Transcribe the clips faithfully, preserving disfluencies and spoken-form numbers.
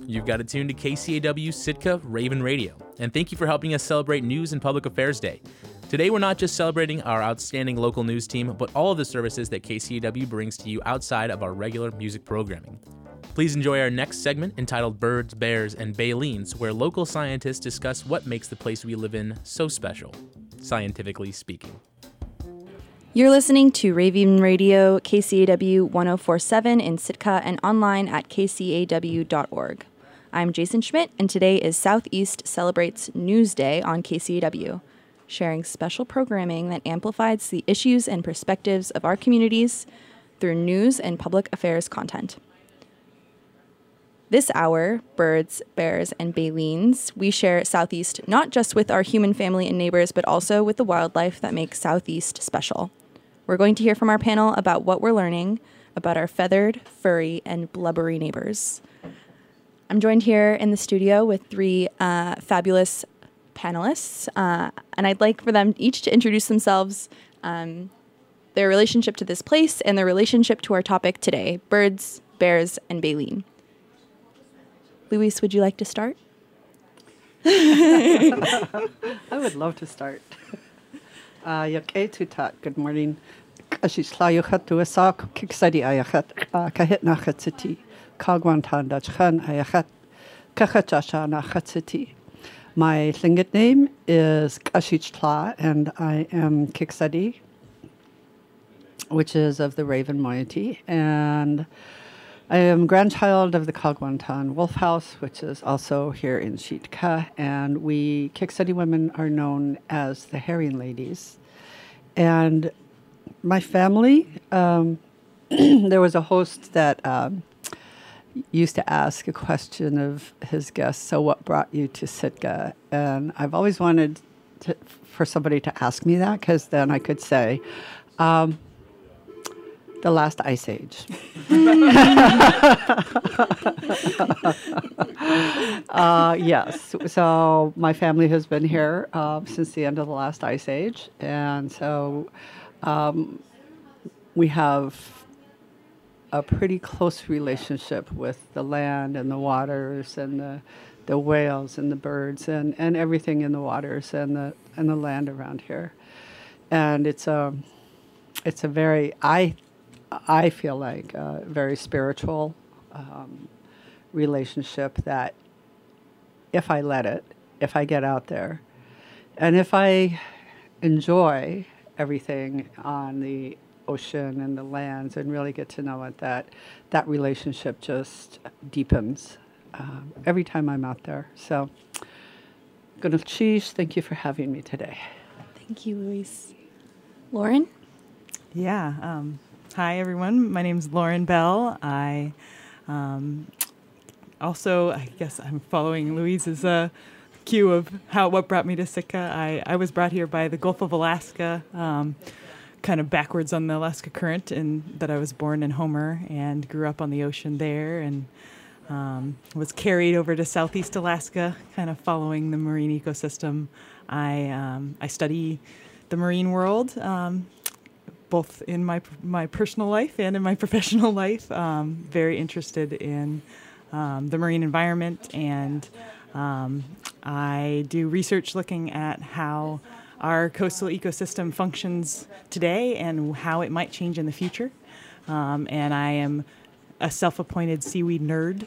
You've got it tuned to K C A W Sitka Raven Radio, and thank you for helping us celebrate News and Public Affairs Day. Today, we're not just celebrating our outstanding local news team, but all of the services that K C A W brings to you outside of our regular music programming. Please enjoy our next segment entitled Birds, Bears, and Balleens, where local scientists discuss what makes the place we live in so special, scientifically speaking. You're listening to Raven Radio, K C A W one oh four point seven in Sitka and online at k c a w dot org. I'm Jason Schmidt, and today is Southeast Celebrates News Day on K C A W, sharing special programming that amplifies the issues and perspectives of our communities through news and public affairs content. This hour, Birds, Bears, and Balleens, we share Southeast not just with our human family and neighbors, but also with the wildlife that makes Southeast special. We're going to hear from our panel about what we're learning about our feathered, furry, and blubbery neighbors. I'm joined here in the studio with three uh, fabulous panelists, uh, and I'd like for them each to introduce themselves, um, their relationship to this place, and their relationship to our topic today, birds, bears, and baleen. Luis, would you like to start? I would love to start. Yakay tutat, good morning. Ashishlayuchat duasak, kiksadi ayachat, kahit nachatsiti, kagwantan dachhan ayachat, kachachasha nachatsiti. My Tlingit name is Kashichtla, and I am Kiksadi, which is of the Raven moiety, and I am grandchild of the Kagwantan Wolf House, which is also here in Sitka, and we Kiksadi women are known as the Herring Ladies. And my family, um, there was a host that um, used to ask a question of his guests, so what brought you to Sitka? And I've always wanted to, for somebody to ask me that, because then I could say, um, the last ice age. uh, yes. So my family has been here uh, since the end of the last ice age. And so um, we have a pretty close relationship with the land and the waters and the, the whales and the birds and, and everything in the waters and the, and the land around here. And it's a, it's a very, I I feel like a very spiritual um, relationship that if I let it, if I get out there, and if I enjoy everything on the ocean and the lands and really get to know it, that that relationship just deepens um, every time I'm out there. So, Gunalchish, thank you for having me today. Thank you, Luis. Lauren? Yeah. Um, Hi, everyone. My name is Lauren Bell. I um, also, I guess I'm following Louise's uh, cue of how what brought me to Sitka. I, I was brought here by the Gulf of Alaska, um, kind of backwards on the Alaska Current, and that I was born in Homer and grew up on the ocean there, and um, was carried over to Southeast Alaska, kind of following the marine ecosystem. I um, I study the marine world. Um, both in my my personal life and in my professional life. Um, very interested in um, the marine environment, and um, I do research looking at how our coastal ecosystem functions today and how it might change in the future. Um, and I am a self-appointed seaweed nerd.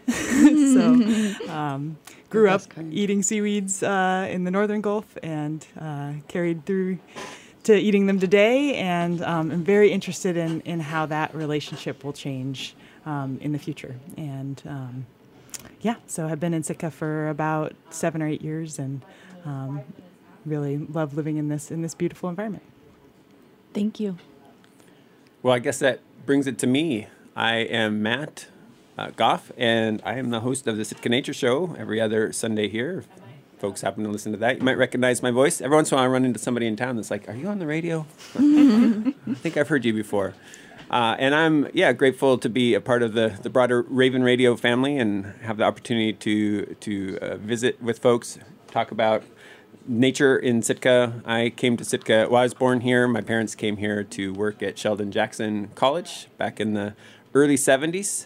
so um, grew up eating seaweeds uh, in the Northern Gulf and uh, carried through to eating them today, and um, I'm very interested in, in how that relationship will change um, in the future. And um, yeah, so I've been in Sitka for about seven or eight years, and um, really love living in this in this beautiful environment. Thank you. Well, I guess that brings it to me. I am Matt uh, Goff, and I am the host of the Sitka Nature Show every other Sunday here. Folks happen to listen to that, you might recognize my voice. Every once in a while I run into somebody in town that's like, are you on the radio? I think I've heard you before. Uh, and I'm, yeah, grateful to be a part of the, the broader Raven Radio family and have the opportunity to, to uh, visit with folks, talk about nature in Sitka. I came to Sitka, well, I was born here. My parents came here to work at Sheldon Jackson College back in the early seventies.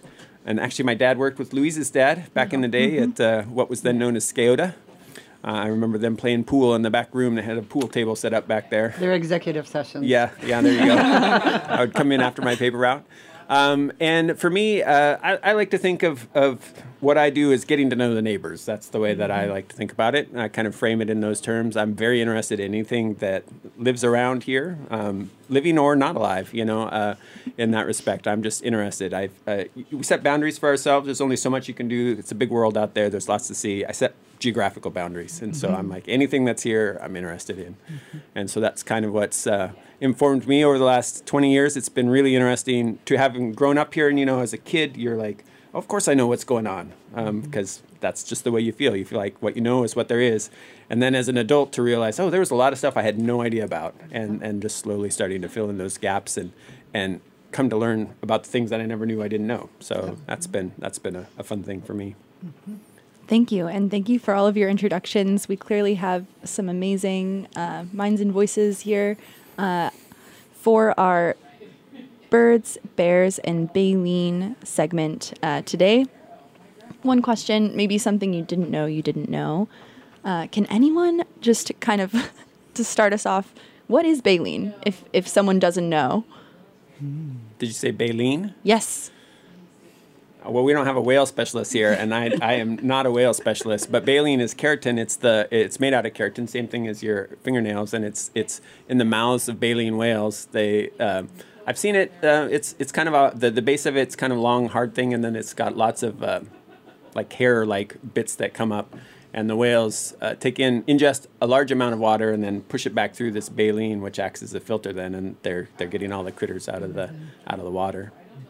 and actually, my dad worked with Louise's dad back in the day at uh, what was then known as Skeoda. Uh, I remember them playing pool in the back room. They had a pool table set up back there. Their executive sessions. Yeah, yeah, there you go. I would come in after my paper route. Um, and for me, uh, I, I like to think of, of what I do as getting to know the neighbors. That's the way that I like to think about it. I kind of frame it in those terms. I'm very interested in anything that lives around here, um, living or not alive, you know, uh, in that respect. I'm just interested. I uh, we set boundaries for ourselves. There's only so much you can do. It's a big world out there. There's lots to see. I set geographical boundaries. And so I'm like, anything that's here, I'm interested in. And so that's kind of what's uh, informed me over the last twenty years. It's been really interesting to having grown up here. And, you know, as a kid, you're like, oh, of course I know what's going on, um, because that's just the way you feel. You feel like what you know is what there is. And then as an adult to realize, oh, there was a lot of stuff I had no idea about, and, and just slowly starting to fill in those gaps and, and come to learn about the things that I never knew I didn't know. So that's been, that's been a, a fun thing for me. Mm-hmm. Thank you, and thank you for all of your introductions. We clearly have some amazing uh, minds and voices here uh, for our Birds, Bears, and Baleen segment uh, today. One question, maybe something you didn't know you didn't know. Uh, can anyone just kind of, to start us off, what is baleen, if, if someone doesn't know? Did you say baleen? Yes. Well, we don't have a whale specialist here, and I, I am not a whale specialist. But baleen is keratin. It's the it's made out of keratin, same thing as your fingernails, and it's it's in the mouths of baleen whales. They uh, I've seen it. Uh, it's it's kind of a, the the base of it's kind of long, hard thing, and then it's got lots of uh, like hair like bits that come up, and the whales uh, take in ingest a large amount of water and then push it back through this baleen, which acts as a filter. Then, and they're they're getting all the critters out of the out of the water.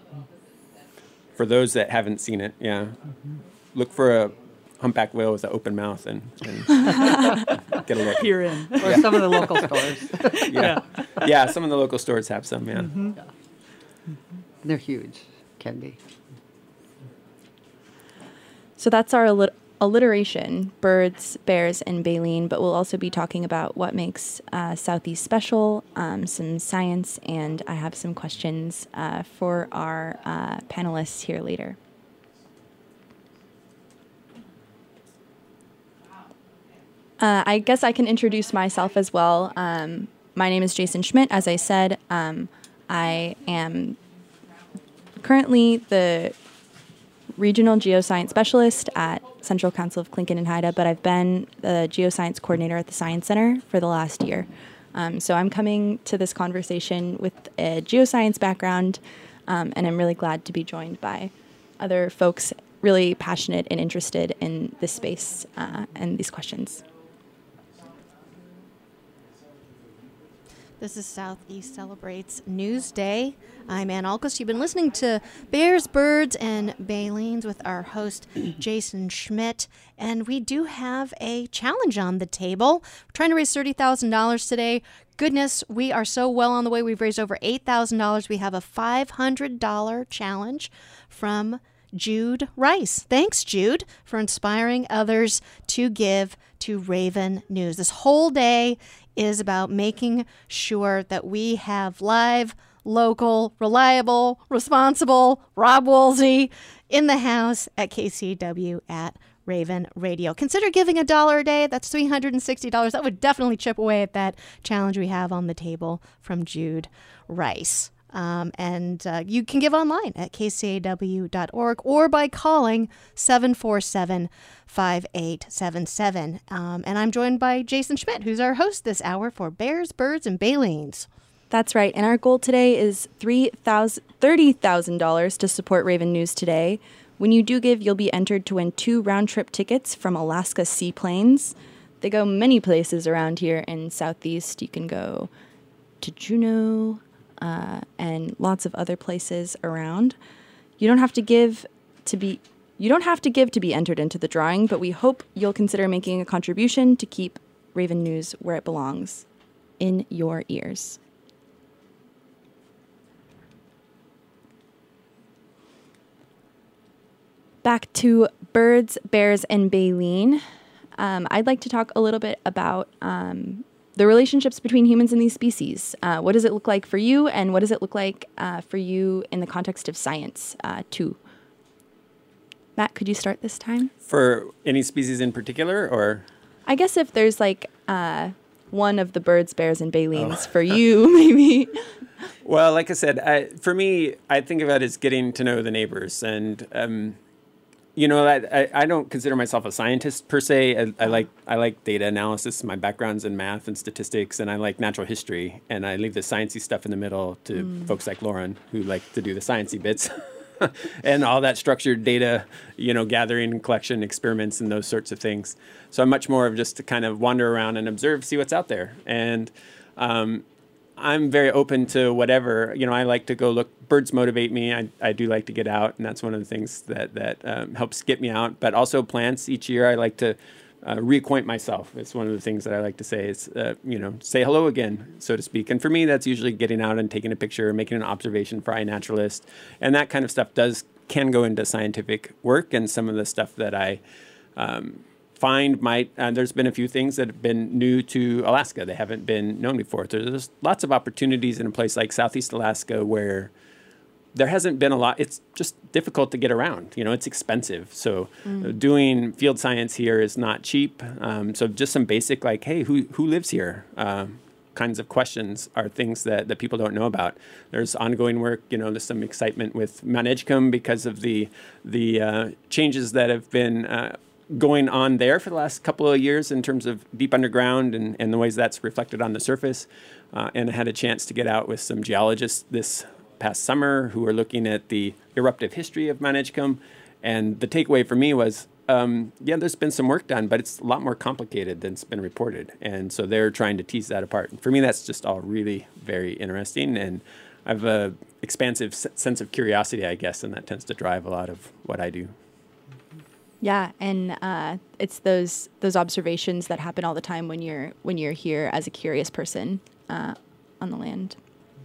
For those that haven't seen it, yeah, mm-hmm. Look for a humpback whale with an open mouth and, and get a look. Peer in. Or yeah. Some of the local stores. yeah. yeah, yeah, some of the local stores have some. Yeah, mm-hmm. Yeah. Mm-hmm. They're huge, can be. So that's our allit- alliteration: birds, bears, and baleen. But we'll also be talking about what makes uh, Southeast special, um, some science, and I have some questions uh, for our uh, panelists here later. Uh, I guess I can introduce myself as well. Um, my name is Jason Schmidt. As I said, um, I am currently the regional geoscience specialist at Central Council of Tlingit and Haida, but I've been the geoscience coordinator at the Science Center for the last year. Um, so I'm coming to this conversation with a geoscience background, um, and I'm really glad to be joined by other folks really passionate and interested in this space uh, and these questions. This is Southeast Celebrates News Day. I'm Ann Alquist. You've been listening to Bears, Birds, and Baleens with our host, Jason Schmidt. And we do have a challenge on the table. We're trying to raise thirty thousand dollars today. Goodness, we are so well on the way. We've raised over eight thousand dollars. We have a five hundred dollars challenge from Jude Rice. Thanks, Jude, for inspiring others to give to Raven News. This whole day is about making sure that we have live, local, reliable, responsible Rob Woolsey in the house at K C W at Raven Radio. Consider giving a dollar a day. That's three hundred sixty dollars. That would definitely chip away at that challenge we have on the table from Jude Rice. Um, and uh, you can give online at k c a w dot org or by calling seven four seven, five eight seven seven. Um, and I'm joined by Jason Schmidt, who's our host this hour for Bears, Birds, and Baleens. That's right. And our goal today is thirty thousand dollars to support Raven News today. When you do give, you'll be entered to win two round-trip tickets from Alaska Seaplanes. They go many places around here in Southeast. You can go to Juneau, Uh, and lots of other places around. You don't have to give to be you don't have to give to be entered into the drawing, but we hope you'll consider making a contribution to keep Raven News where it belongs, in your ears. Back to Birds, Bears, and Baleen. Um, I'd like to talk a little bit about um, the relationships between humans and these species. Uh, what does it look like for you, and what does it look like uh, for you in the context of science, uh, too? Matt, could you start this time? For any species in particular, or? I guess if there's like uh, one of the birds, bears, and baleen's oh. for you, maybe. Well, like I said, I, for me, I think of it as getting to know the neighbors. And, um, you know, I, I, I don't consider myself a scientist per se. I, I like I like data analysis. My background's in math and statistics, and I like natural history. And I leave the sciencey stuff in the middle to mm. folks like Lauren, who like to do the sciencey bits. And all that structured data, you know, gathering, collection, experiments, and those sorts of things. So I'm much more of just to kind of wander around and observe, see what's out there. And um, I'm very open to whatever. You know, I like to go look. Birds motivate me. I, I do like to get out, and that's one of the things that, that um, helps get me out. But also plants. Each year I like to uh, reacquaint myself. It's one of the things that I like to say is, uh, you know, say hello again, so to speak. And for me, that's usually getting out and taking a picture, making an observation for iNaturalist. And that kind of stuff does can go into scientific work. And some of the stuff that I um, find might, uh, there's been a few things that have been new to Alaska. They haven't been known before. There's lots of opportunities in a place like Southeast Alaska where there hasn't been a lot. It's just difficult to get around. You know, it's expensive. So mm. uh, doing field science here is not cheap. Um, so just some basic like, hey, who who lives here? Um, kinds of questions are things that, that people don't know about. There's ongoing work. You know, there's some excitement with Mount Edgecombe because of the the uh, changes that have been uh, going on there for the last couple of years in terms of deep underground and, and the ways that's reflected on the surface. Uh, and I had a chance to get out with some geologists this past summer who were looking at the eruptive history of Mount Edgecombe. And the takeaway for me was, um, yeah, there's been some work done, but it's a lot more complicated than's been reported. And so they're trying to tease that apart. And for me, that's just all really very interesting. And I have a expansive s- sense of curiosity, I guess, and that tends to drive a lot of what I do. Yeah, and uh, it's those those observations that happen all the time when you're when you're here as a curious person uh, on the land.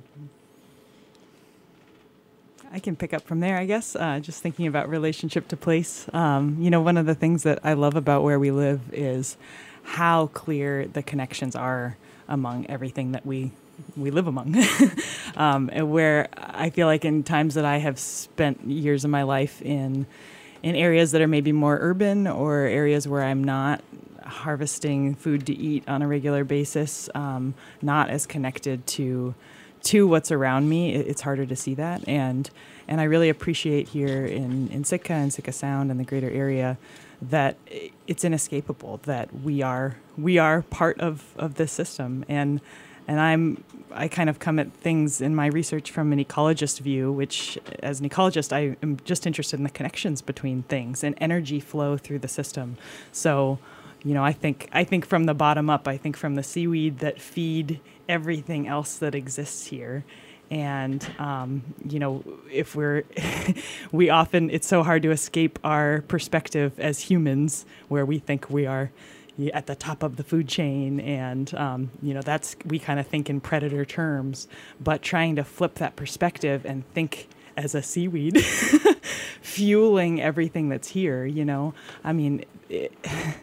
I can pick up from there, I guess, uh, just thinking about relationship to place. Um, you know, one of the things that I love about where we live is how clear the connections are among everything that we we live among. um, and where I feel like in times that I have spent years of my life in in areas that are maybe more urban or areas where I'm not harvesting food to eat on a regular basis, um, not as connected to to what's around me, it's harder to see that. And and I really appreciate here in, in Sitka and Sitka Sound and the greater area that it's inescapable, that we are we are part of, of this system. And and I'm I kind of come at things in my research from an ecologist view, which as an ecologist, I am just interested in the connections between things and energy flow through the system. So, you know, I think I think from the bottom up, I think from the seaweed that feed everything else that exists here. And, um, you know, if we're, we often, it's so hard to escape our perspective as humans where we think we are at the top of the food chain. And, um, you know, that's, we kind of think in predator terms, but trying to flip that perspective and think as a seaweed fueling everything that's here, you know, I mean, it,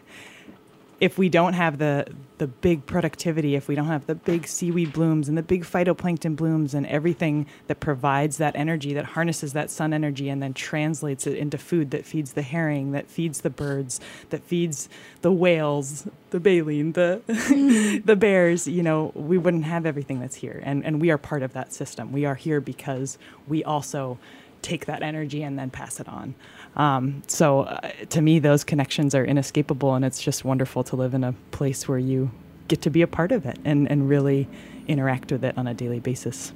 if we don't have the the big productivity, if we don't have the big seaweed blooms and the big phytoplankton blooms and everything that provides that energy, that harnesses that sun energy and then translates it into food that feeds the herring, that feeds the birds, that feeds the whales, the baleen, the the bears, you know, we wouldn't have everything that's here. And and we are part of that system. We are here because we also take that energy and then pass it on. Um, so uh, to me, those connections are inescapable, and it's just wonderful to live in a place where you get to be a part of it and, and really interact with it on a daily basis.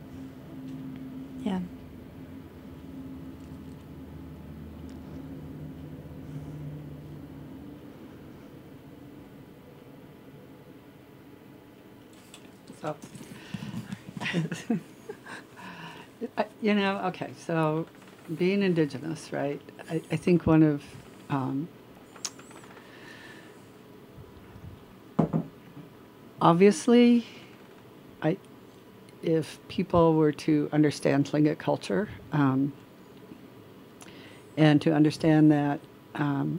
Yeah. So, I, you know, okay, so being Indigenous, right, I, I think one of, um, obviously, I, if people were to understand Tlingit culture, um, and to understand that um,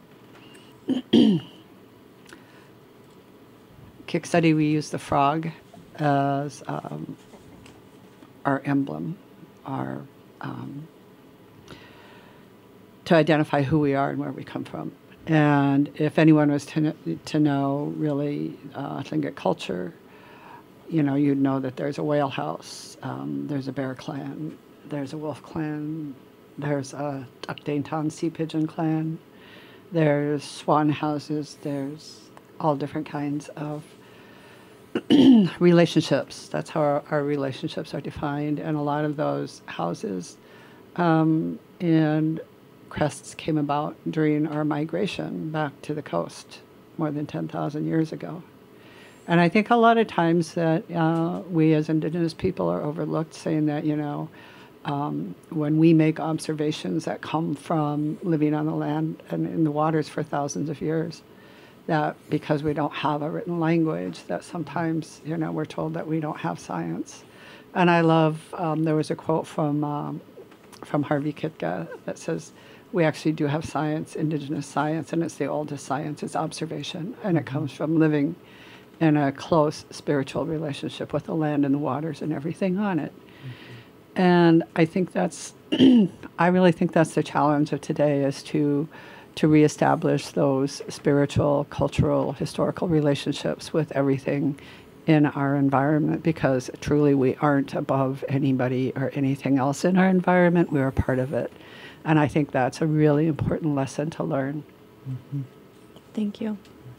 Kiksadi, we use the frog as um, our emblem, our um, to identify who we are and where we come from. And if anyone was to, kn- to know really uh, Tlingit culture, you know, you'd know that there's a whale house, um, there's a bear clan, there's a wolf clan, there's a Akdaintan sea pigeon clan, there's swan houses, there's all different kinds of relationships. That's how our, our relationships are defined. And a lot of those houses um, and crests came about during our migration back to the coast more than ten thousand years ago. And I think a lot of times that uh, we as Indigenous people are overlooked, saying that, you know, um, when we make observations that come from living on the land and in the waters for thousands of years, that because we don't have a written language, that sometimes, you know, we're told that we don't have science. And I love, um, there was a quote from um, from Harvey Kitka that says, we actually do have science, Indigenous science, and it's the oldest science, it's observation, and it comes from living in a close spiritual relationship with the land and the waters and everything on it. Mm-hmm. And I think that's, I really think that's the challenge of today, is to to reestablish those spiritual, cultural, historical relationships with everything in our environment, because truly we aren't above anybody or anything else in our environment. We're a part of it. And I think that's a really important lesson to learn. Mm-hmm. Thank you.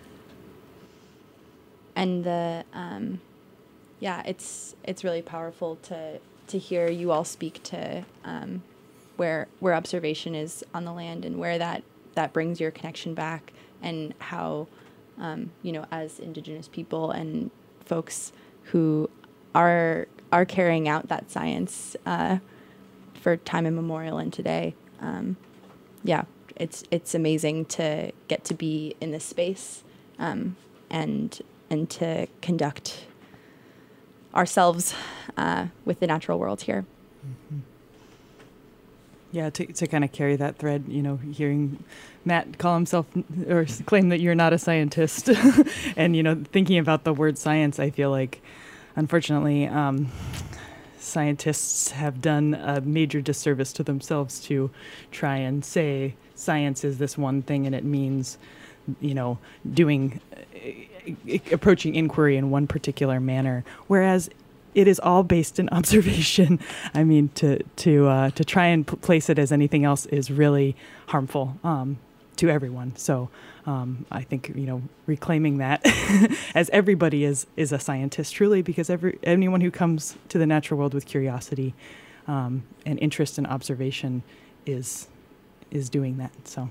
And the, um, yeah, it's it's really powerful to to hear you all speak to um, where where observation is on the land, and where that that brings your connection back, and how, um, you know, as Indigenous people and folks who are are carrying out that science uh, for time immemorial and today. Um, yeah, it's it's amazing to get to be in this space um, and and to conduct ourselves uh, with the natural world here. Mm-hmm. Yeah, to to kind of carry that thread, you know, hearing Matt call himself or claim that you're not a scientist, and, you know, thinking about the word science, I feel like, unfortunately, um, scientists have done a major disservice to themselves to try and say science is this one thing and it means, you know, doing, uh, approaching inquiry in one particular manner, whereas it is all based in observation. I mean, to to uh, to try and p- place it as anything else is really harmful um, to everyone. So um, I think, you know, reclaiming that as everybody is is a scientist truly, because every anyone who comes to the natural world with curiosity um, and interest in observation is is doing that. So.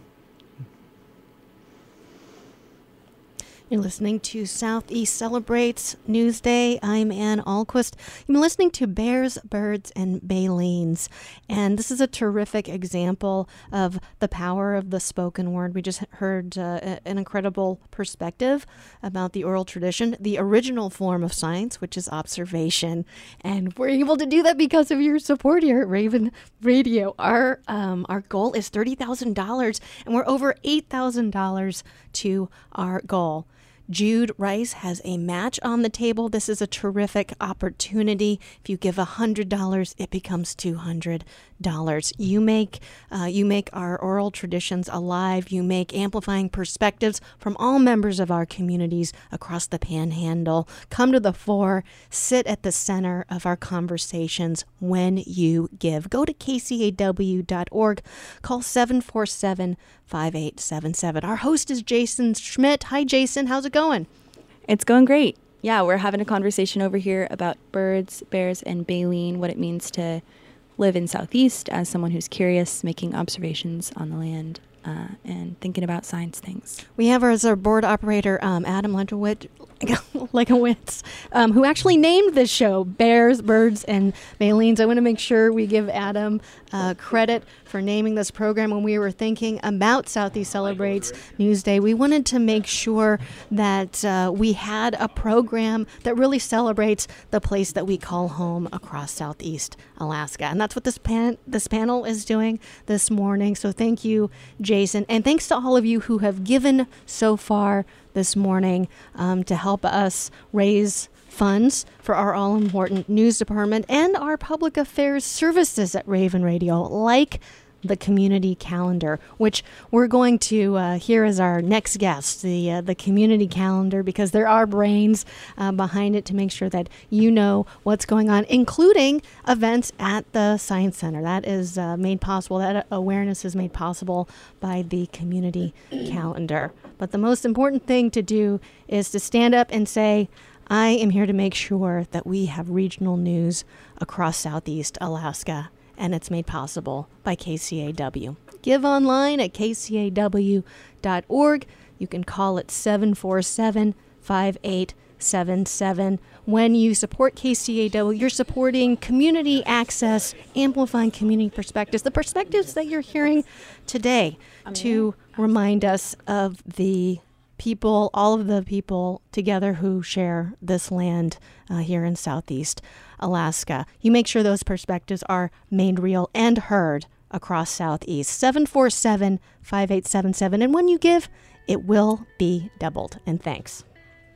You're listening to Southeast Celebrates Newsday. I'm Ann Ahlquist. You've been listening to Bears, Birds, and Balines. And this is a terrific example of the power of the spoken word. We just heard uh, an incredible perspective about the oral tradition, the original form of science, which is observation. And we're able to do that because of your support here at Raven Radio. Our, um, our goal is thirty thousand dollars, and we're over eight thousand dollars to our goal. Jude Rice has a match on the table. This is a terrific opportunity. If you give one hundred dollars, it becomes two hundred dollars. You make uh, you make our oral traditions alive. You make amplifying perspectives from all members of our communities across the Panhandle come to the fore, sit at the center of our conversations when you give. Go to k c a w dot org. Call seven four seven, five eight seven seven. Our host is Jason Schmidt. Hi, Jason. How's it going? It's going great. Yeah, we're having a conversation over here about birds, bears, and baleen, what it means to live in Southeast as someone who's curious, making observations on the land, uh, and thinking about science things. We have our, as our board operator, um, Adam Lekowitz, Lekowitz um, who actually named this show Bears, Birds, and Balines. I want to make sure we give Adam uh, credit for naming this program. When we were thinking about Southeast Celebrates Newsday, we wanted to make sure that uh, we had a program that really celebrates the place that we call home across Southeast Alaska. And that's what this pan- this panel is doing this morning. So thank you, Jason. And thanks to all of you who have given so far this morning um, to help us raise funds for our all-important news department and our public affairs services at Raven Radio, like the community calendar, which we're going to uh, hear as our next guest, the uh, the community calendar, because there are brains uh, behind it to make sure that you know what's going on, including events at the Science Center. That is uh, made possible, that awareness is made possible by the community calendar. But the most important thing to do is to stand up and say, I am here to make sure that we have regional news across Southeast Alaska, and it's made possible by K C A W. Give online at k c a w dot org. You can call it seven four seven, five eight seven seven. When you support K C A W, you're supporting community access, amplifying community perspectives, the perspectives that you're hearing today, to remind us of the people, all of the people together who share this land uh, here in Southeast Alaska. You make sure those perspectives are made real and heard across Southeast. seven four seven, five eight seven seven. And when you give, it will be doubled. And thanks.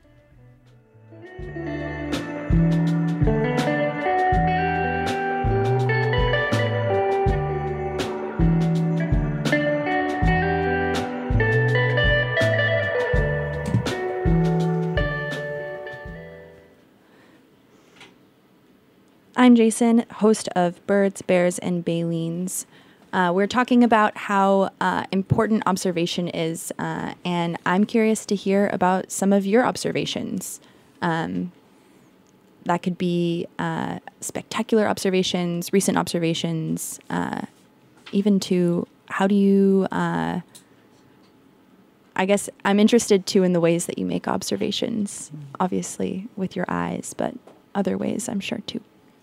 I'm Jason, host of Birds, Bears, and Balleens. Uh, we're talking about how uh, important observation is, uh, and I'm curious to hear about some of your observations. Um, that could be uh, spectacular observations, recent observations, uh, even to how do you, uh, I guess I'm interested too in the ways that you make observations, obviously with your eyes, but other ways I'm sure too.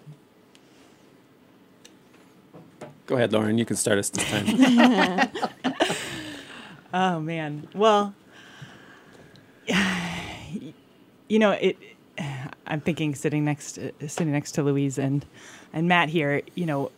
Go ahead, Lauren. You can start us this time. Oh, man. Well, you know, it. I'm thinking sitting next, uh, sitting next to Louise and and Matt here. You know,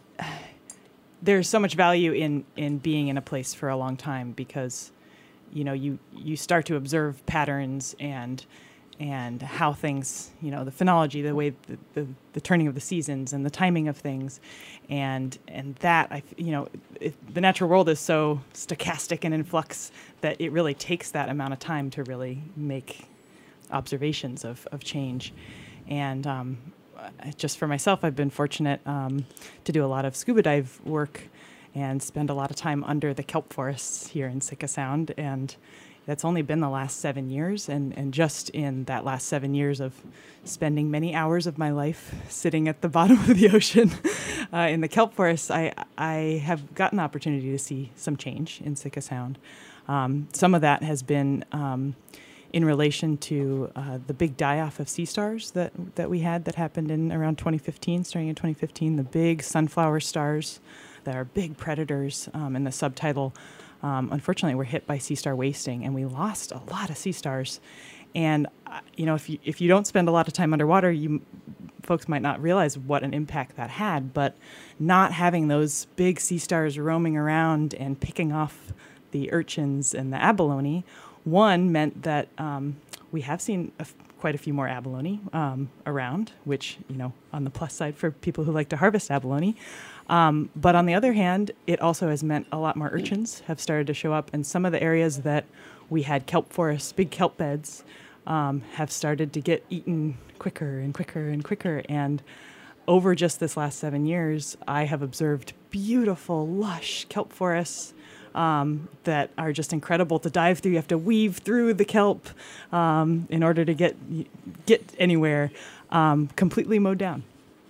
there's so much value in in being in a place for a long time because, you know, you you start to observe patterns and. and how things, you know, the phenology, the way the, the, the turning of the seasons and the timing of things. And and that, I, you know, it, the natural world is so stochastic and in flux that it really takes that amount of time to really make observations of, of change. And um, just for myself, I've been fortunate um, to do a lot of scuba dive work and spend a lot of time under the kelp forests here in Sitka Sound. And that's only been the last seven years, and, and just in that last seven years of spending many hours of my life sitting at the bottom of the ocean uh, in the kelp forests, I I have gotten the opportunity to see some change in Sitka Sound. Um, some of that has been um, in relation to uh, the big die-off of sea stars that, that we had that happened in around twenty fifteen, starting in twenty fifteen, the big sunflower stars that are big predators, um, and the subtitle Um, unfortunately, we're hit by sea star wasting, and we lost a lot of sea stars. And uh, you know, if you if you don't spend a lot of time underwater, you folks might not realize what an impact that had. But not having those big sea stars roaming around and picking off the urchins and the abalone, one meant that um, we have seen a f- quite a few more abalone um, around, which, you know, on the plus side for people who like to harvest abalone. Um, but on the other hand, it also has meant a lot more urchins have started to show up, and some of the areas that we had kelp forests, big kelp beds, um, have started to get eaten quicker and quicker and quicker. And over just this last seven years, I have observed beautiful, lush kelp forests um, that are just incredible to dive through. You have to weave through the kelp um, in order to get get anywhere, um, completely mowed down.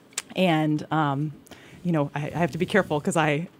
And um, you know, I, I have to be careful because I,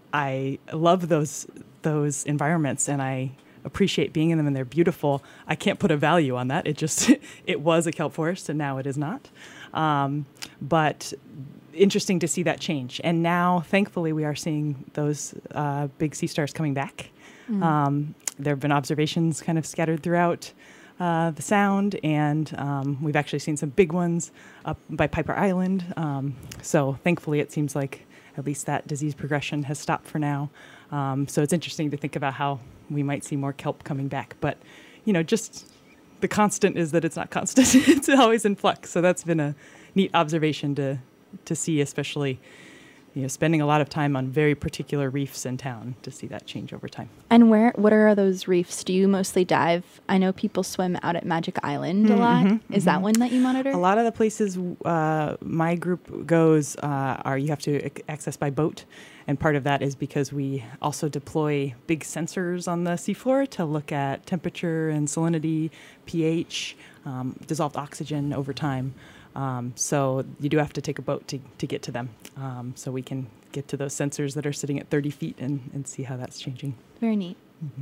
I love those those environments and I appreciate being in them and they're beautiful. I can't put a value on that. It just it was a kelp forest and now it is not. Um, but interesting to see that change. And now, thankfully, we are seeing those uh, big sea stars coming back. Mm. Um, there have been observations kind of scattered throughout Uh, the sound, and um, we've actually seen some big ones up by Piper Island. Um, so thankfully, it seems like at least that disease progression has stopped for now. Um, so it's interesting to think about how we might see more kelp coming back. But, you know, just the constant is that it's not constant. It's always in flux. So that's been a neat observation to to see, especially you know, spending a lot of time on very particular reefs in town to see that change over time. And where, what are those reefs? Do you mostly dive? I know people swim out at Magic Island a lot. Mm-hmm, Is mm-hmm. that one that you monitor? A lot of the places uh, my group goes uh, are you have to ac- access by boat. And part of that is because we also deploy big sensors on the seafloor to look at temperature and salinity, pH, um, dissolved oxygen over time. Um, so you do have to take a boat to, to get to them. Um, so we can get to those sensors that are sitting at thirty feet and, and see how that's changing. Very neat. Mm-hmm.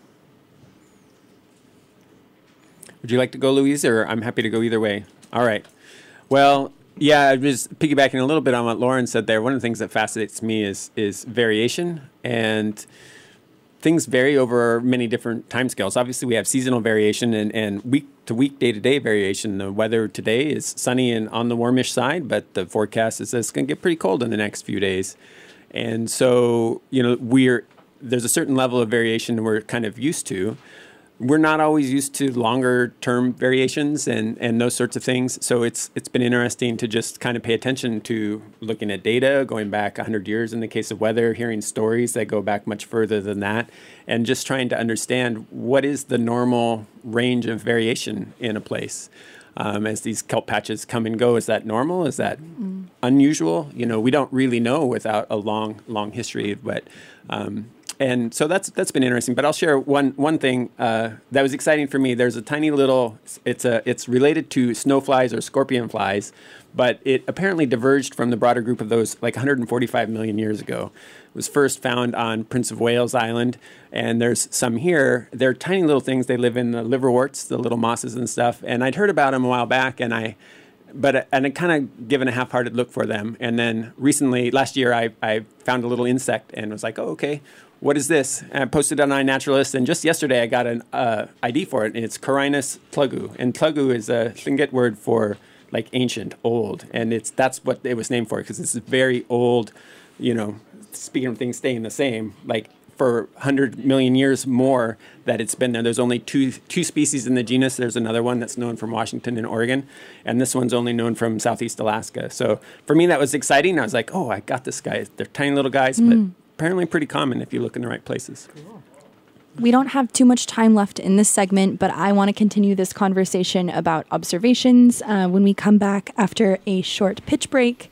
Would you like to go, Louise, or I'm happy to go either way? All right. Well, yeah, I was piggybacking a little bit on what Lauren said there. One of the things that fascinates me is is variation, and things vary over many different timescales. Obviously, we have seasonal variation and, and week to week, day to day variation. The weather today is sunny and on the warmish side, but the forecast is that it's going to get pretty cold in the next few days. And so, you know, we're there's a certain level of variation we're kind of used to. We're not always used to longer term variations and, and those sorts of things. So it's it's been interesting to just kind of pay attention to looking at data, going back one hundred years in the case of weather, hearing stories that go back much further than that, and just trying to understand what is the normal range of variation in a place. Um, as these kelp patches come and go, is that normal? Is that mm. unusual? You know, we don't really know without a long, long history, but um, and so that's that's been interesting. But I'll share one one thing uh, that was exciting for me. There's a tiny little. It's a it's related to snowflies or scorpion flies, but it apparently diverged from the broader group of those like one hundred forty-five million years ago. It was first found on Prince of Wales Island, and there's some here. They're tiny little things. They live in the liverworts, the little mosses and stuff. And I'd heard about them a while back, and I. But and I kind of given a half-hearted look for them, and then recently, last year, I I found a little insect and was like, oh, okay, what is this? And I posted it on iNaturalist, and just yesterday I got an uh, I D for it, and it's Corinus tlugu, and tlugu is a Tlingit word for like ancient, old, and it's that's what it was named for because it's a very old, you know, speaking of things staying the same, like. For one hundred million years more that it's been there. There's only two two species in the genus. There's another one that's known from Washington and Oregon, and this one's only known from Southeast Alaska. So for me, that was exciting. I was like, oh, I got this guy. They're tiny little guys, mm. but apparently pretty common if you look in the right places. Cool. We don't have too much time left in this segment, but I want to continue this conversation about observations uh, when we come back after a short pitch break.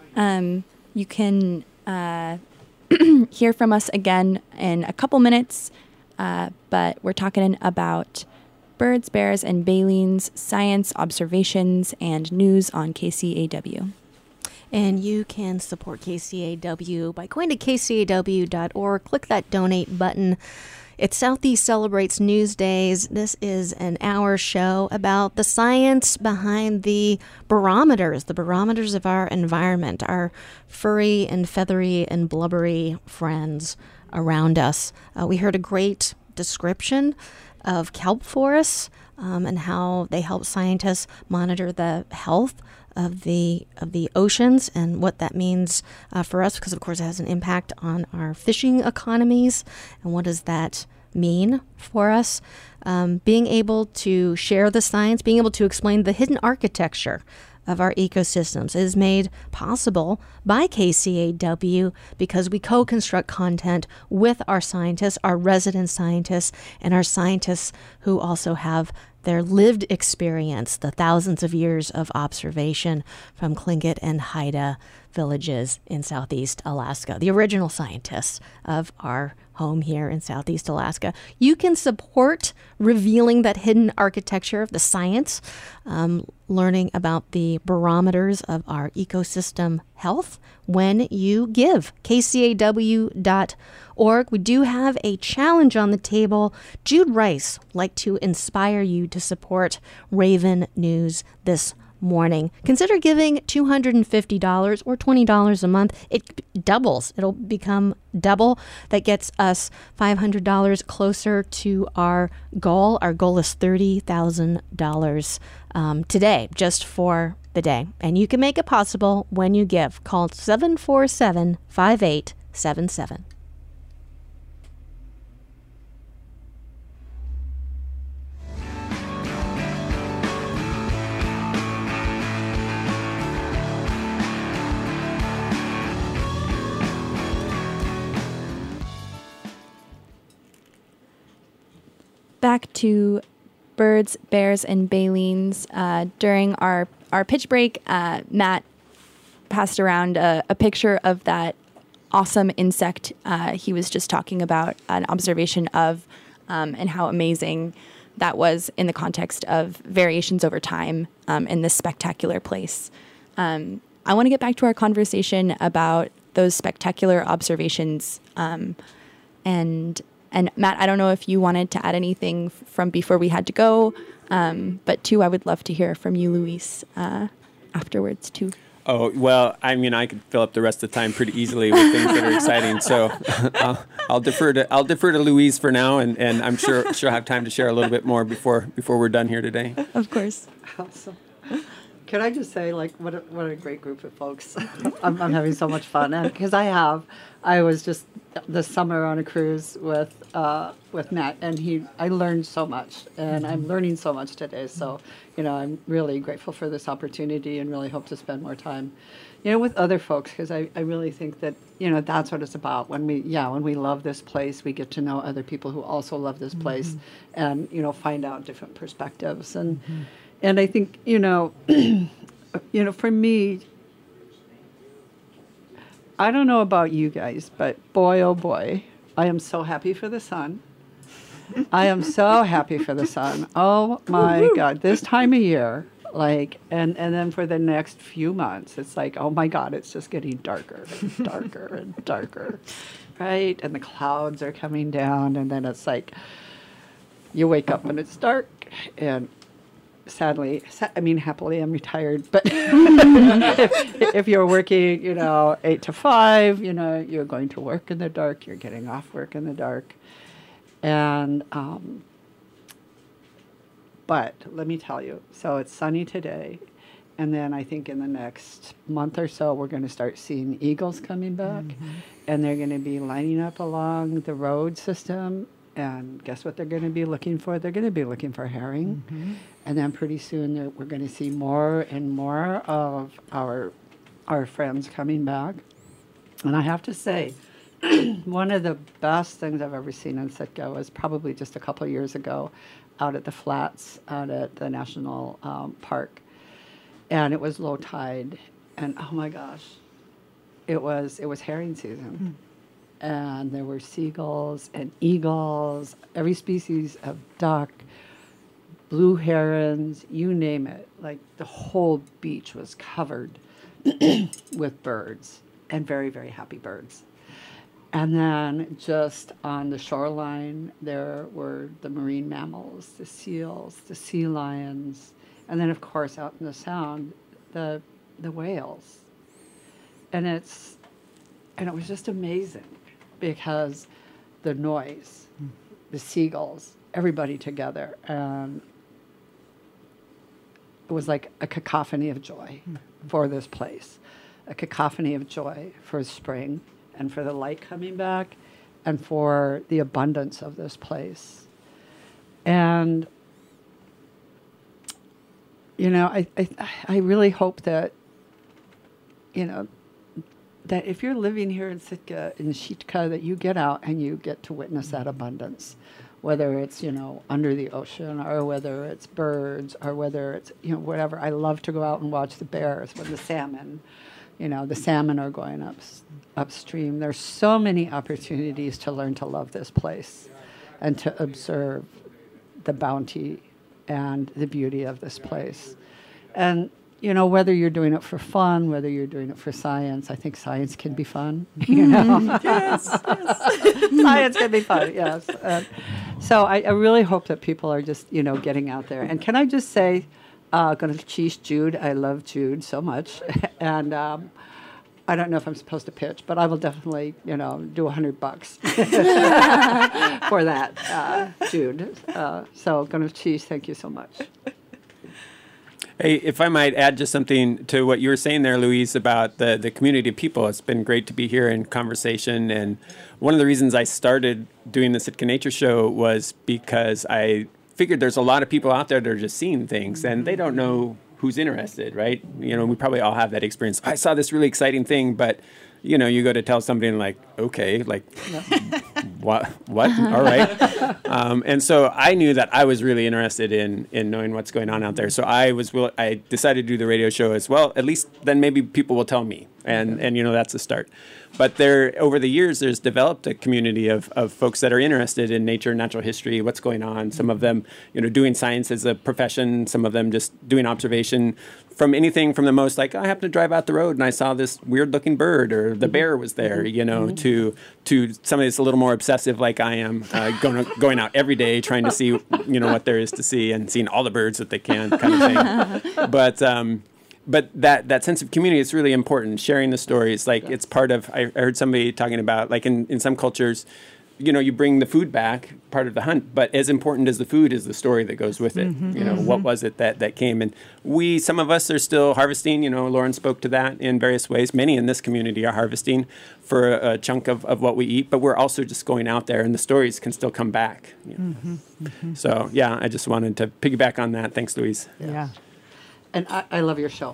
Um, you can... Uh, hear from us again in a couple minutes, uh, but we're talking about birds, bears, and balines, science, observations, and news on K C A W. And you can support K C A W by going to k c a w dot org. Click that donate button. It's Southeast Celebrates Newsdays. This is an hour show about the science behind the barometers, the barometers of our environment, our furry and feathery and blubbery friends around us. Uh, we heard a great description of kelp forests um, and how they help scientists monitor the health of the of the oceans and what that means uh, for us, because of course it has an impact on our fishing economies. And what does that mean for us? Um, being able to share the science, being able to explain the hidden architecture of our ecosystems is made possible by K C A W because we co-construct content with our scientists, our resident scientists, and our scientists who also have their lived experience, the thousands of years of observation from Tlingit and Haida villages in Southeast Alaska, the original scientists of our home here in Southeast Alaska. You can support revealing that hidden architecture of the science, um, learning about the barometers of our ecosystem health when you give. k c a w dot org. We do have a challenge on the table. Jude Rice would like to inspire you to support Raven News this morning. Consider giving two hundred fifty dollars or twenty dollars a month. It doubles. It'll become double. That gets us five hundred dollars closer to our goal. Our goal is thirty thousand dollars um, today, just for the day. And you can make it possible when you give. Call seven four seven, five eight seven seven. back to birds, bears, and balines. Uh, during our, our pitch break, uh, Matt passed around a, a picture of that awesome insect uh, he was just talking about, an observation of, um, and how amazing that was in the context of variations over time um, in this spectacular place. Um, I want to get back to our conversation about those spectacular observations. Um, and and Matt, I don't know if you wanted to add anything f- from before we had to go, um, but too, I would love to hear from you, Luis, uh, afterwards too. Oh, well, I mean, I could fill up the rest of the time pretty easily with things that are exciting. So I'll, I'll defer to I'll defer to Louise for now, and, and I'm sure she'll have time to share a little bit more before before we're done here today. Of course. Awesome. Can I just say, like, what a, what a great group of folks. I'm, I'm having so much fun. And because I have, I was just this summer on a cruise with uh, with Matt, and he, I learned so much, and I'm learning so much today. So, you know, I'm really grateful for this opportunity and really hope to spend more time, you know, with other folks, because I, I really think that, you know, that's what it's about. When we, yeah, when we love this place, we get to know other people who also love this place mm-hmm. and, you know, find out different perspectives. And, mm-hmm. and I think, you know, you know, for me, I don't know about you guys, but boy, oh boy, I am so happy for the sun. I am so happy for the sun. Oh my Woo-hoo. God, this time of year, like, and, and then for the next few months, it's like, oh my God, it's just getting darker and darker and darker, right? And the clouds are coming down, and then it's like, you wake up and it's dark, and sadly, I mean, happily, I'm retired, but if, if you're working, you know, eight to five, you know, you're going to work in the dark, you're getting off work in the dark. And, um, but let me tell you, so it's sunny today, and then I think in the next month or so, we're going to start seeing eagles coming back, mm-hmm. and they're going to be lining up along the road system. And guess what they're going to be looking for? They're going to be looking for herring. Mm-hmm. And then pretty soon we're going to see more and more of our our friends coming back. And I have to say, one of the best things I've ever seen in Sitka was probably just a couple of years ago out at the flats, out at the national um, park. And it was low tide. And oh my gosh, it was it was herring season. Mm. And there were seagulls and eagles, every species of duck, blue herons, you name it. Like the whole beach was covered with birds, and very, very happy birds. And then just on the shoreline, there were the marine mammals, the seals, the sea lions, and then of course out in the sound, the the whales. And it's and it was just amazing. Because the noise, mm. the seagulls, everybody together, and it was like a cacophony of joy mm. for this place, a cacophony of joy for spring and for the light coming back and for the abundance of this place. And, you know, I, I, I really hope that, you know, that if you're living here in Sitka, in Sitka, that you get out and you get to witness that abundance, whether it's, you know, under the ocean or whether it's birds or whether it's, you know, whatever. I love to go out and watch the bears when the salmon, you know, the salmon are going up upstream. There's so many opportunities to learn to love this place and to observe the bounty and the beauty of this place. And you know, whether you're doing it for fun, whether you're doing it for science, I think science can be fun. You know, yes, yes. Science can be fun. Yes. Uh, so I, I really hope that people are just, you know, getting out there. And can I just say, uh, going to cheese Jude. I love Jude so much, and um, I don't know if I'm supposed to pitch, but I will definitely, you know, do a hundred bucks for that, uh, Jude. Uh, so going to cheese. Thank you so much. Hey, if I might add just something to what you were saying there, Louise, about the, the community of people. It's been great to be here in conversation. And one of the reasons I started doing the Sitka Nature Show was because I figured there's a lot of people out there that are just seeing things and they don't know who's interested, right? You know, we probably all have that experience. I saw this really exciting thing, but you know, you go to tell somebody and like, okay, like, what, what? All right. Um, and so I knew that I was really interested in, in knowing what's going on out there. So I was, will, I decided to do the radio show as well. At least then maybe people will tell me. And, and you know, that's a start. But there, over the years, there's developed a community of, of folks that are interested in nature, natural history, what's going on. Some of them, you know, doing science as a profession. Some of them just doing observation from anything from the most like, I happened to drive out the road and I saw this weird looking bird, or the bear was there, you know, mm-hmm. to to somebody that's a little more obsessive like I am, uh, going going out every day trying to see, you know, what there is to see and seeing all the birds that they can, kind of thing. But um, But that, that sense of community is really important. Sharing the stories, like yes. it's part of. I heard somebody talking about, like in, in some cultures, you know, you bring the food back, part of the hunt. But as important as the food is the story that goes with it. Mm-hmm. You know, mm-hmm. what was it that, that came? And we, some of us are still harvesting. You know, Lauren spoke to that in various ways. Many in this community are harvesting for a, a chunk of, of what we eat. But we're also just going out there, and the stories can still come back. You know? mm-hmm. Mm-hmm. So yeah, I just wanted to piggyback on that. Thanks, Louise. Yeah. yeah. And I, I love your show.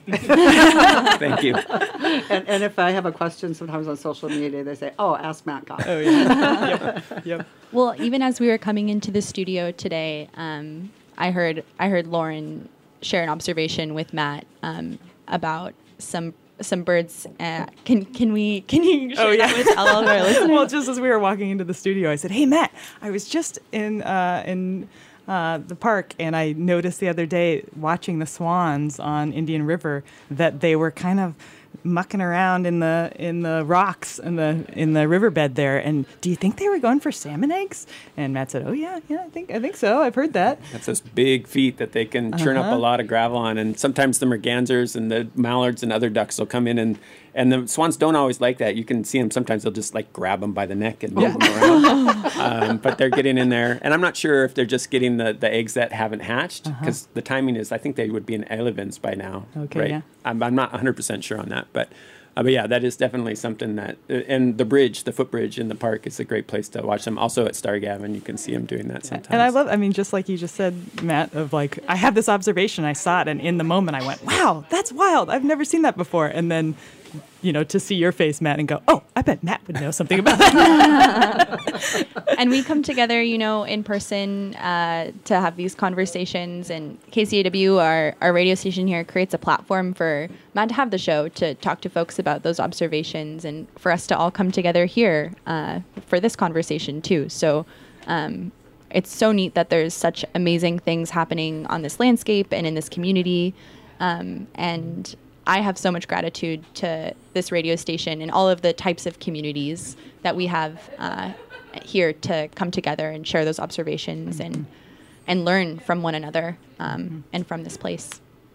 Thank you. And, and if I have a question, sometimes on social media, they say, oh, ask Matt Goff. Oh, yeah. yep. Yep. Well, even as we were coming into the studio today, um, I heard I heard Lauren share an observation with Matt um, about some some birds. Uh, can can we can you share oh, yeah. that with all of our listeners? Well, just as we were walking into the studio, I said, "Hey, Matt, I was just in uh, in." Uh, the park, and I noticed the other day watching the swans on Indian River that they were kind of mucking around in the in the rocks in the in the riverbed there. And do you think they were going for salmon eggs? And Matt said, "Oh yeah, yeah, I think I think so. I've heard that." That's those big feet that they can churn uh-huh. up a lot of gravel on, and sometimes the mergansers and the mallards and other ducks will come in and. And the swans don't always like that. You can see them sometimes. They'll just like grab them by the neck and move yeah. them around. um, but they're getting in there. And I'm not sure if they're just getting the, the eggs that haven't hatched, because uh-huh. the timing is, I think they would be in alevins by now. Okay, right? yeah. I'm, I'm not one hundred percent sure on that. But, uh, but yeah, that is definitely something that, uh, and the bridge, the footbridge in the park is a great place to watch them. Also at Stargavin, you can see them doing that sometimes. And I love, I mean, just like you just said, Matt, of like, I have this observation, I saw it, and in the moment I went, wow, that's wild. I've never seen that before. And then, you know, to see your face, Matt, and go, oh, I bet Matt would know something about that. And we come together, you know, in person uh, to have these conversations. And K C A W, our, our radio station here, creates a platform for Matt to have the show, to talk to folks about those observations, and for us to all come together here uh, for this conversation, too. So um, it's so neat that there's such amazing things happening on this landscape and in this community. Um, and I have so much gratitude to this radio station and all of the types of communities that we have uh, here to come together and share those observations mm-hmm. and and learn from one another um, mm-hmm. and from this place.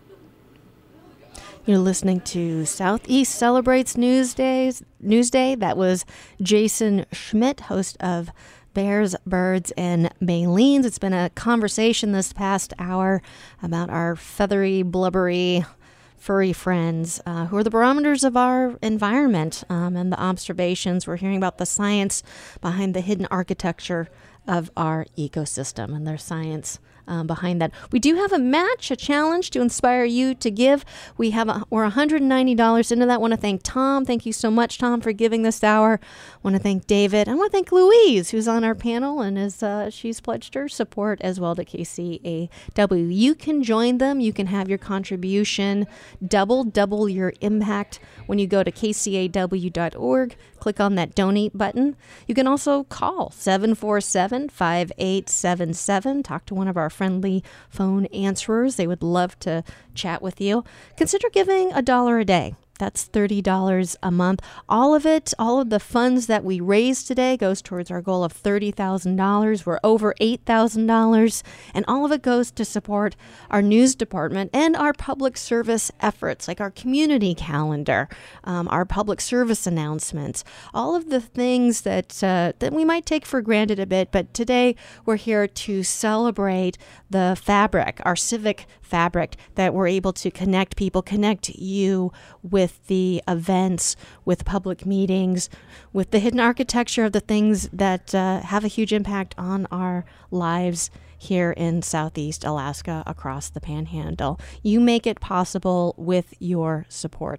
You're listening to Southeast Celebrates Newsdays, Newsday. That was Jason Schmidt, host of Bears, Birds, and Balleens. It's been a conversation this past hour about our feathery, blubbery, furry friends uh, who are the barometers of our environment um, and the observations. We're hearing about the science behind the hidden architecture of our ecosystem and their science um, behind that. We do have a match, a challenge to inspire you to give. We have a, we're one hundred ninety dollars into that. I want to thank Tom. Thank you so much, Tom, for giving this hour. I want to thank David. I want to thank Louise, who's on our panel, and is uh, she's pledged her support as well to K C A W. You can join them. You can have your contribution double, double your impact when you go to k c a w dot org. Click on that donate button. You can also call seven four seven, five eight seven seven. Talk to one of our friendly phone answerers. They would love to chat with you. Consider giving a dollar a day. That's thirty dollars a month. All of it, all of the funds that we raise today goes towards our goal of thirty thousand dollars. We're over eight thousand dollars, and all of it goes to support our news department and our public service efforts, like our community calendar, um, our public service announcements, all of the things that, uh, that we might take for granted a bit. But today we're here to celebrate the fabric, our civic fabric, that we're able to connect people, connect you with the events, with public meetings, with the hidden architecture of the things that uh, have a huge impact on our lives here in Southeast Alaska, across the Panhandle. You make it possible with your support.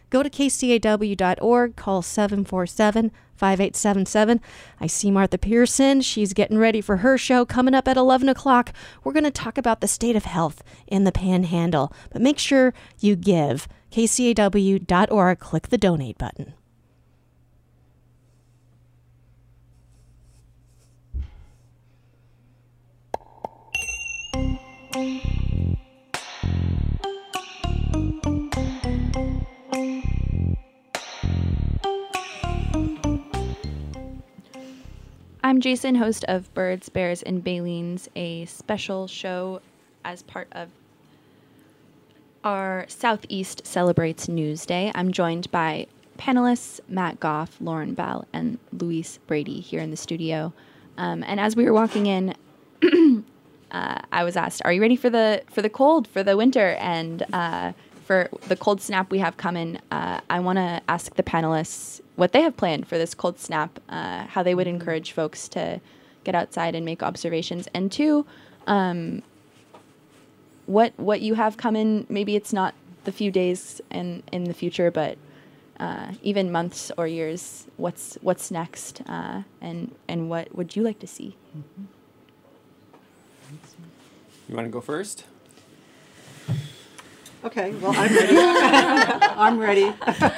Go to k c a w dot org, call seven four seven, five eight seven seven. I see Martha Pearson. She's getting ready for her show coming up at eleven o'clock. We're going to talk about the state of health in the Panhandle. But make sure you give. k c a w dot org. Click the donate button. I'm Jason, host of Birds, Bears, and Baleen's, a special show as part of our Southeast Celebrates News Day. I'm joined by panelists Matt Goff, Lauren Bell, and Luis Brady here in the studio. Um, and as we were walking in, uh, I was asked, "Are you ready for the for the cold, for the winter, and uh, for the cold snap we have coming?" Uh, I want to ask the panelists what they have planned for this cold snap, uh, how they would encourage folks to get outside and make observations, and two, um, what what you have coming. Maybe it's not the few days in in the future, but uh, even months or years. What's what's next, uh, and and what would you like to see? Mm-hmm. You want to go first? Okay, well, I'm ready. I'm ready.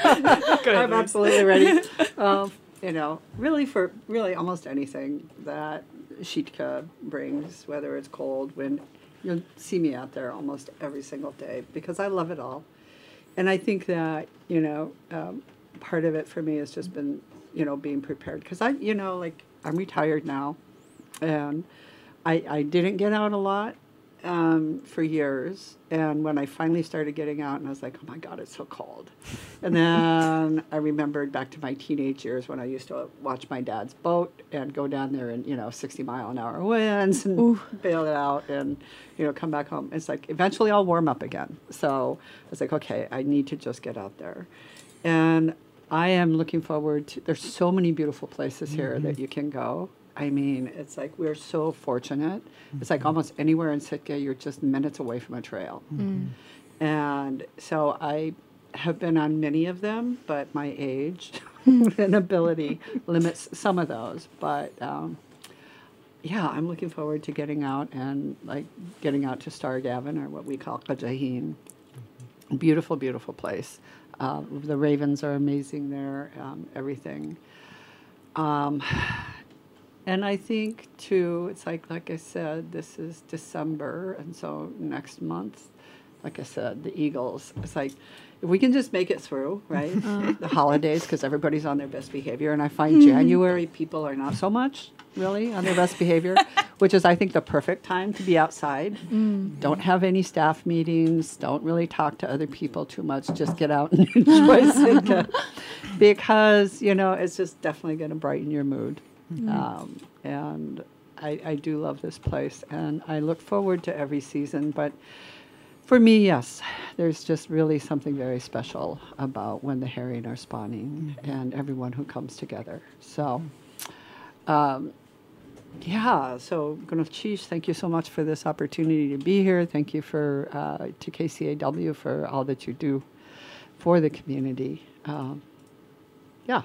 I'm absolutely ready. Um, you know, really for really almost anything that Sitka brings, whether it's cold, wind, you'll see me out there almost every single day because I love it all. And I think that, you know, um, part of it for me has just been, you know, being prepared. Because I, you know, like, I'm retired now. And I, I didn't get out a lot. Um, for years, and when I finally started getting out, and I was like, oh my God, it's so cold. And then I remembered back to my teenage years when I used to watch my dad's boat and go down there and, you know, sixty mile an hour winds and Ooh. bail it out and, you know, come back home. It's like, eventually I'll warm up again. So I was like, okay, I need to just get out there. And I am looking forward to, there's so many beautiful places here mm-hmm. that you can go. I mean, it's like we're so fortunate. Mm-hmm. It's like almost anywhere in Sitka, you're just minutes away from a trail. Mm-hmm. And so I have been on many of them, but my age and ability limits some of those. But um, yeah, I'm looking forward to getting out and like getting out to Stargavin, or what we call Kajahin. Mm-hmm. Beautiful, beautiful place. Uh, the ravens are amazing there, um, everything. Um, And I think, too, it's like, like I said, this is December, and so next month, like I said, the Eagles. It's like, if we can just make it through, right, uh. the holidays, because everybody's on their best behavior, and I find January people are not so much, really, on their best behavior, which is, I think, the perfect time to be outside. Mm. Don't have any staff meetings. Don't really talk to other people too much. Just get out and enjoy Sitka, because, you know, it's just definitely going to brighten your mood. Mm-hmm. Um, and I, I do love this place, and I look forward to every season. But for me, yes, there's just really something very special about when the herring are spawning mm-hmm. and everyone who comes together. So, um, yeah, so Gunov-Cheesh, thank you so much for this opportunity to be here. Thank you for uh, to K C A W for all that you do for the community. Um, yeah.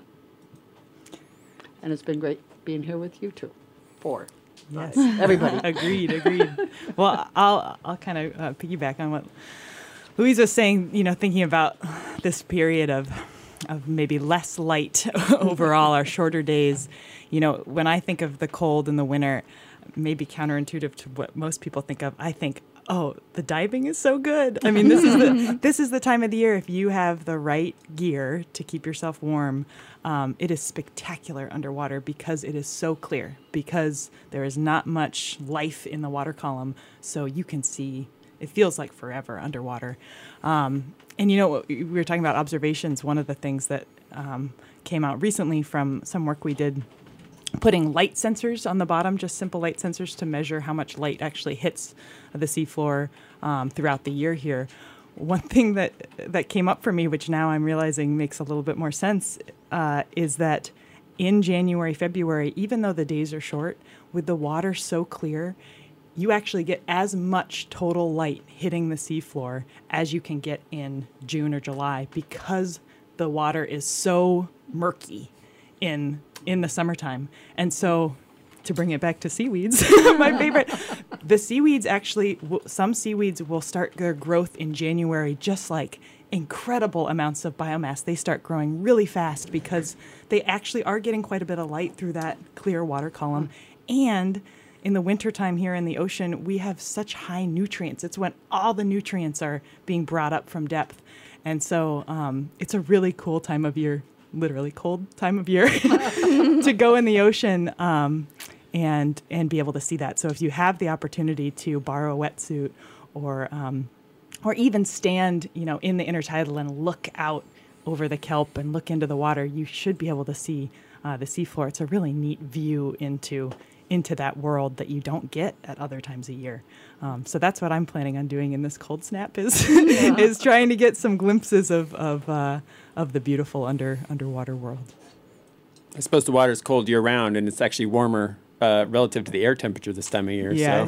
And it's been great being here with you too. Four. Yes. Everybody. Agreed, agreed. Well, I'll I'll kind of uh, piggyback on what Louise was saying, you know, thinking about this period of of maybe less light overall, our shorter days. You know, when I think of the cold in the winter, maybe counterintuitive to what most people think of, I think, oh, the diving is so good. I mean, this is the this is the time of the year. If you have the right gear to keep yourself warm, um, it is spectacular underwater because it is so clear, because there is not much life in the water column, so you can see. It feels like forever underwater. Um, and, you know, we were talking about observations. One of the things that um, came out recently from some work we did putting light sensors on the bottom, just simple light sensors to measure how much light actually hits the seafloor um, throughout the year here. One thing that that came up for me, which now I'm realizing makes a little bit more sense, uh, is that in January, February, even though the days are short, with the water so clear, you actually get as much total light hitting the seafloor as you can get in June or July, because the water is so murky in in the summertime. And so to bring it back to seaweeds, my favorite, the seaweeds actually, some seaweeds will start their growth in January, just like incredible amounts of biomass. They start growing really fast because they actually are getting quite a bit of light through that clear water column. And in the wintertime here in the ocean, we have such high nutrients. It's when all the nutrients are being brought up from depth. And so um, it's a really cool time of year, literally cold time of year, to go in the ocean um, and and be able to see that. So if you have the opportunity to borrow a wetsuit or um, or even stand, you know, in the intertidal and look out over the kelp and look into the water, you should be able to see uh, the seafloor. It's a really neat view into into that world that you don't get at other times of year. Um, so that's what I'm planning on doing in this cold snap is yeah. is trying to get some glimpses of of uh, of the beautiful under underwater world. I suppose the water is cold year round, and it's actually warmer uh, relative to the air temperature this time of year. Yeah. So.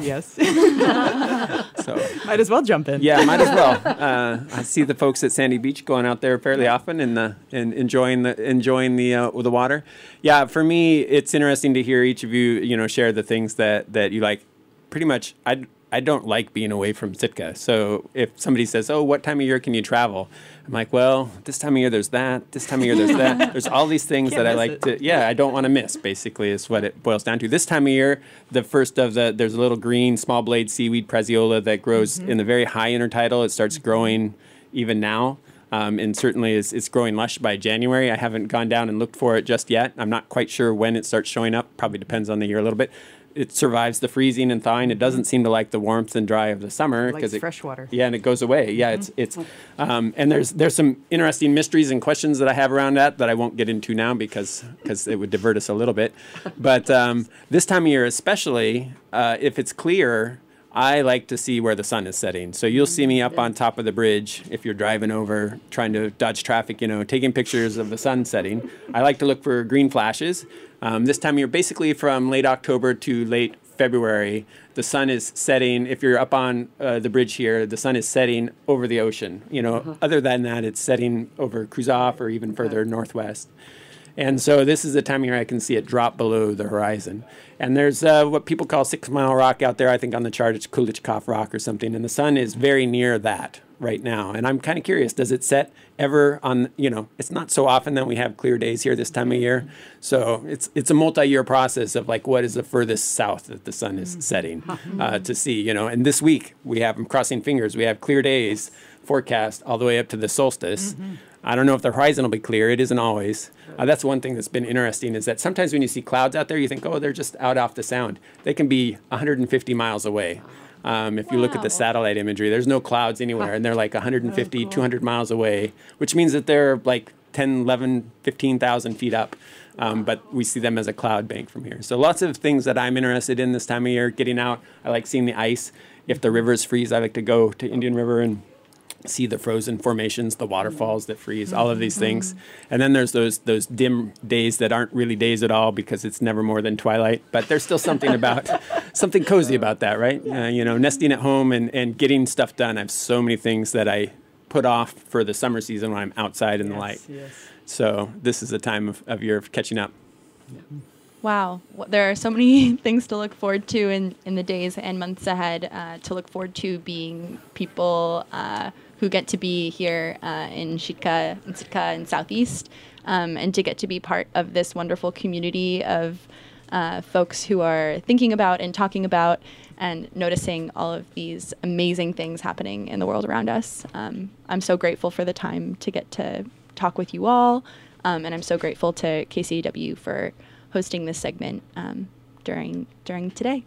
Yes. So might as well jump in. Yeah, might as well. Uh, I see the folks at Sandy Beach going out there fairly often and the and enjoying the enjoying the uh, the water. Yeah, for me, it's interesting to hear each of you, you know, share the things that, that you like. Pretty much, I I don't like being away from Sitka. So if somebody says, "Oh, what time of year can you travel?" I'm like, "Well, this time of year there's that. This time of year there's that. There's all these things Can't that I miss like it. to. Yeah, I don't want to miss. Basically, is what it boils down to. This time of year, the first of the there's a little green small blade seaweed Prasiola that grows mm-hmm. in the very high intertidal. It starts growing even now. Um, and certainly is, it's growing lush by January. I haven't gone down and looked for it just yet. I'm not quite sure when it starts showing up. Probably depends on the year a little bit. It survives the freezing and thawing. It doesn't seem to like the warmth and dry of the summer Like it, fresh water. Yeah, and it goes away. Yeah, mm-hmm. it's it's um, and there's there's some interesting mysteries and questions that I have around that that I won't get into now because because it would divert us a little bit. But um, this time of year, especially uh, if it's clear, I like to see where the sun is setting. So you'll see me up on top of the bridge if you're driving over, trying to dodge traffic, you know, taking pictures of the sun setting. I like to look for green flashes. Um, this time of year, basically from late October to late February, the sun is setting. If you're up on uh, the bridge here, the sun is setting over the ocean. You know, uh-huh. Other than that, it's setting over Kruzof or even further okay. northwest. And so this is the time of year I can see it drop below the horizon. And there's uh, what people call Six Mile Rock out there. I think on the chart it's Kulichkov Rock or something. And the sun is very near that right now. And I'm kind of curious, does it set ever on, you know, it's not so often that we have clear days here this time of year. So it's it's a multi-year process of like what is the furthest south that the sun is setting uh, to see, you know. And this week we have, I'm crossing fingers, we have clear days forecast all the way up to the solstice. Mm-hmm. I don't know if the horizon will be clear. It isn't always. Uh, that's one thing that's been interesting is that sometimes when you see clouds out there, you think, oh, they're just out off the sound. They can be one hundred fifty miles away. Um, if you wow. look at the satellite imagery, there's no clouds anywhere, and they're like one hundred fifty, oh, cool. two hundred miles away, which means that they're like ten, eleven, fifteen thousand feet up. Um, but we see them as a cloud bank from here. So lots of things that I'm interested in this time of year, getting out. I like seeing the ice. If the rivers freeze, I like to go to Indian River and see the frozen formations, the waterfalls that freeze, all of these things. And then there's those those dim days that aren't really days at all because it's never more than twilight. But there's still something about, something cozy about that, right? Uh, you know, nesting at home and, and getting stuff done. I have so many things that I put off for the summer season when I'm outside in yes, the light. Yes. So this is a time of, of year of catching up. Yeah. Wow. Well, there are so many things to look forward to in, in the days and months ahead, uh, to look forward to being people uh, who get to be here uh, in Sitka, in Sitka and Southeast, um, and to get to be part of this wonderful community of uh, folks who are thinking about and talking about and noticing all of these amazing things happening in the world around us. Um, I'm so grateful for the time to get to talk with you all, um, and I'm so grateful to K C A W for hosting this segment um, during during today.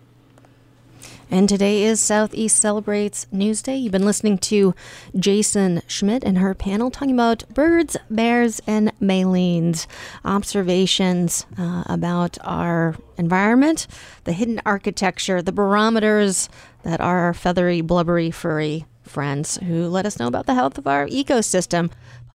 And today is Southeast Celebrates News Day. You've been listening to Jason Schmidt and her panel talking about birds, bears, and balleens. Observations uh, about our environment, the hidden architecture, the barometers that are our feathery, blubbery, furry friends who let us know about the health of our ecosystem.